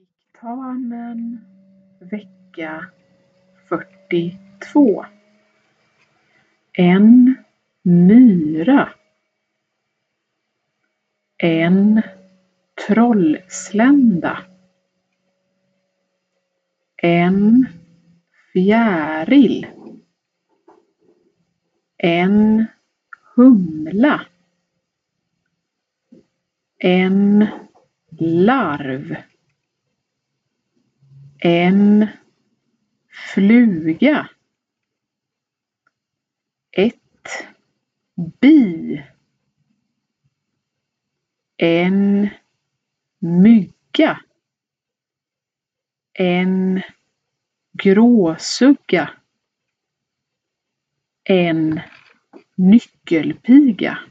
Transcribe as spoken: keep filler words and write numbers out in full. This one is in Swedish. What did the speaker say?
Diktamen vecka fyrtiotvå. En myra. En trollslända. En fjäril. En humla. En larv. En fluga. Ett bi. En mygga. En gråsugga. En nyckelpiga.